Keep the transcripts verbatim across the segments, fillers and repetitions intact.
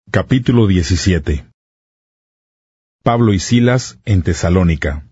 Capítulo diecisiete. Pablo y Silas en Tesalónica.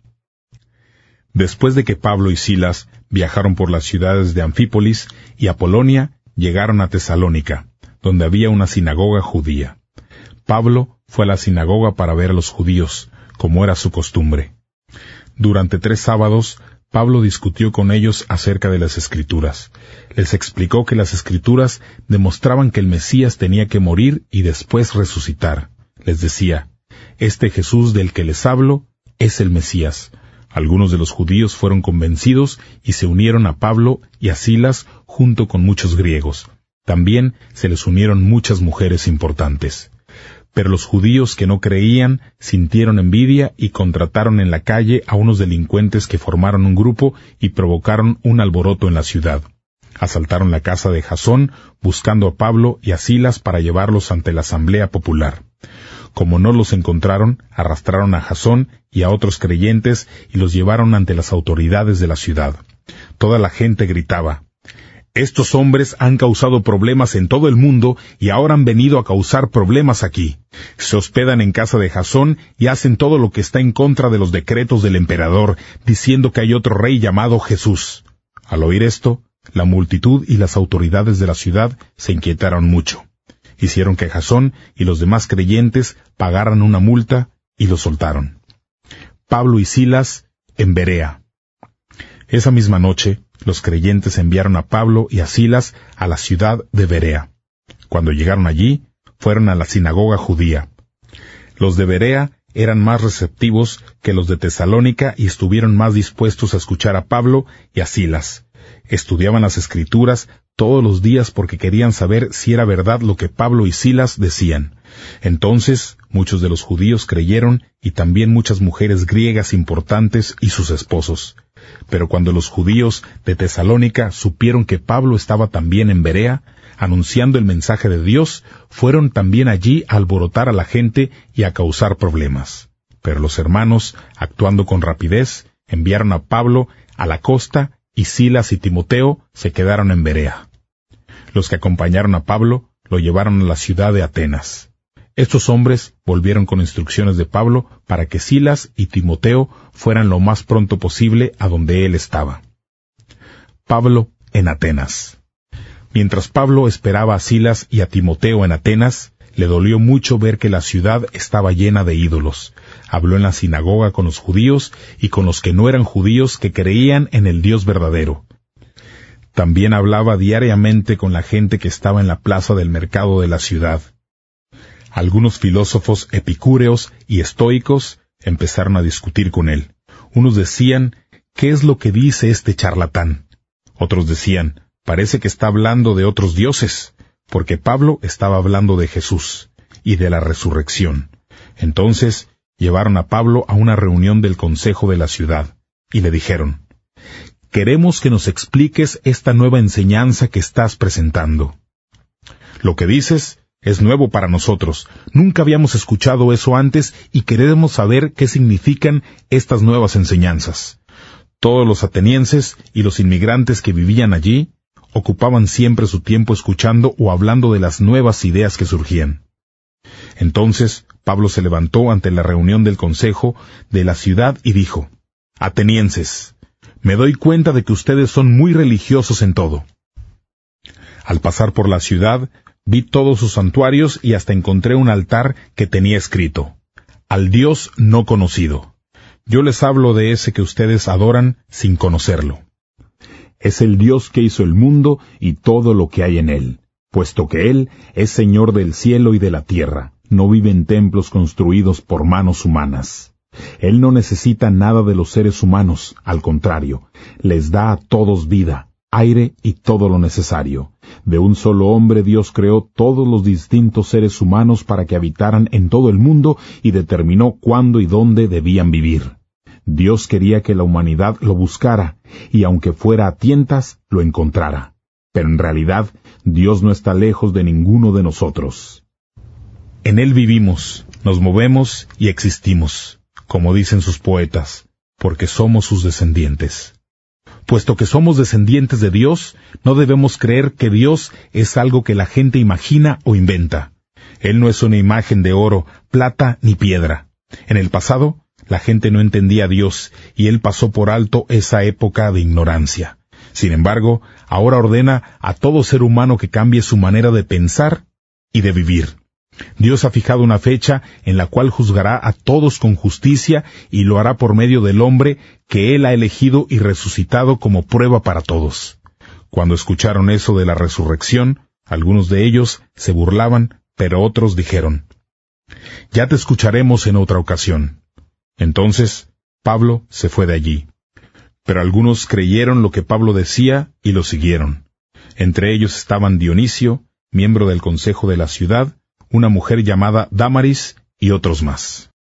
Después de que Pablo y Silas viajaron por las ciudades de Anfípolis y Apolonia, llegaron a Tesalónica, donde había una sinagoga judía. Pablo fue a la sinagoga para ver a los judíos, como era su costumbre. Durante tres sábados, Pablo discutió con ellos acerca de las Escrituras. Les explicó que las Escrituras demostraban que el Mesías tenía que morir y después resucitar. Les decía, «Este Jesús del que les hablo es el Mesías». Algunos de los judíos fueron convencidos y se unieron a Pablo y a Silas junto con muchos griegos. También se les unieron muchas mujeres importantes. Pero los judíos que no creían sintieron envidia y contrataron en la calle a unos delincuentes que formaron un grupo y provocaron un alboroto en la ciudad. Asaltaron la casa de Jasón, buscando a Pablo y a Silas para llevarlos ante la asamblea popular. Como no los encontraron, arrastraron a Jasón y a otros creyentes y los llevaron ante las autoridades de la ciudad. Toda la gente gritaba, «Estos hombres han causado problemas en todo el mundo y ahora han venido a causar problemas aquí. Se hospedan en casa de Jasón y hacen todo lo que está en contra de los decretos del emperador, diciendo que hay otro rey llamado Jesús». Al oír esto, la multitud y las autoridades de la ciudad se inquietaron mucho. Hicieron que Jasón y los demás creyentes pagaran una multa y los soltaron. Pablo y Silas en Berea. Esa misma noche, los creyentes enviaron a Pablo y a Silas a la ciudad de Berea. Cuando llegaron allí, fueron a la sinagoga judía. Los de Berea eran más receptivos que los de Tesalónica y estuvieron más dispuestos a escuchar a Pablo y a Silas. Estudiaban las Escrituras todos los días porque querían saber si era verdad lo que Pablo y Silas decían. Entonces, muchos de los judíos creyeron y también muchas mujeres griegas importantes y sus esposos. Pero cuando los judíos de Tesalónica supieron que Pablo estaba también en Berea, anunciando el mensaje de Dios, fueron también allí a alborotar a la gente y a causar problemas. Pero los hermanos, actuando con rapidez, enviaron a Pablo a la costa y Silas y Timoteo se quedaron en Berea. Los que acompañaron a Pablo lo llevaron a la ciudad de Atenas. Estos hombres volvieron con instrucciones de Pablo para que Silas y Timoteo fueran lo más pronto posible a donde él estaba. Pablo en Atenas. Mientras Pablo esperaba a Silas y a Timoteo en Atenas, le dolió mucho ver que la ciudad estaba llena de ídolos. Habló en la sinagoga con los judíos y con los que no eran judíos que creían en el Dios verdadero. También hablaba diariamente con la gente que estaba en la plaza del mercado de la ciudad. Algunos filósofos epicúreos y estoicos empezaron a discutir con él. Unos decían, ¿qué es lo que dice este charlatán? Otros decían, parece que está hablando de otros dioses, porque Pablo estaba hablando de Jesús y de la resurrección. Entonces llevaron a Pablo a una reunión del consejo de la ciudad y le dijeron, «Queremos que nos expliques esta nueva enseñanza que estás presentando. Lo que dices es nuevo para nosotros. Nunca habíamos escuchado eso antes y queremos saber qué significan estas nuevas enseñanzas». Todos los atenienses y los inmigrantes que vivían allí ocupaban siempre su tiempo escuchando o hablando de las nuevas ideas que surgían. Entonces Pablo se levantó ante la reunión del consejo de la ciudad y dijo, «Atenienses, me doy cuenta de que ustedes son muy religiosos en todo. Al pasar por la ciudad, vi todos sus santuarios y hasta encontré un altar que tenía escrito, «Al Dios no conocido». Yo les hablo de ese que ustedes adoran sin conocerlo. Es el Dios que hizo el mundo y todo lo que hay en él, puesto que Él es Señor del cielo y de la tierra, no vive en templos construidos por manos humanas. Él no necesita nada de los seres humanos, al contrario, les da a todos vida, aire y todo lo necesario. De un solo hombre Dios creó todos los distintos seres humanos para que habitaran en todo el mundo y determinó cuándo y dónde debían vivir. Dios quería que la humanidad lo buscara, y aunque fuera a tientas, lo encontrara. Pero en realidad, Dios no está lejos de ninguno de nosotros. En Él vivimos, nos movemos y existimos, como dicen sus poetas, porque somos sus descendientes. Puesto que somos descendientes de Dios, no debemos creer que Dios es algo que la gente imagina o inventa. Él no es una imagen de oro, plata ni piedra. En el pasado, la gente no entendía a Dios, y Él pasó por alto esa época de ignorancia. Sin embargo, ahora ordena a todo ser humano que cambie su manera de pensar y de vivir. Dios ha fijado una fecha en la cual juzgará a todos con justicia y lo hará por medio del hombre que Él ha elegido y resucitado como prueba para todos. Cuando escucharon eso de la resurrección, algunos de ellos se burlaban, pero otros dijeron, «Ya te escucharemos en otra ocasión». Entonces, Pablo se fue de allí. Pero algunos creyeron lo que Pablo decía y lo siguieron. Entre ellos estaban Dionisio, miembro del consejo de la ciudad, una mujer llamada Dámaris y otros más.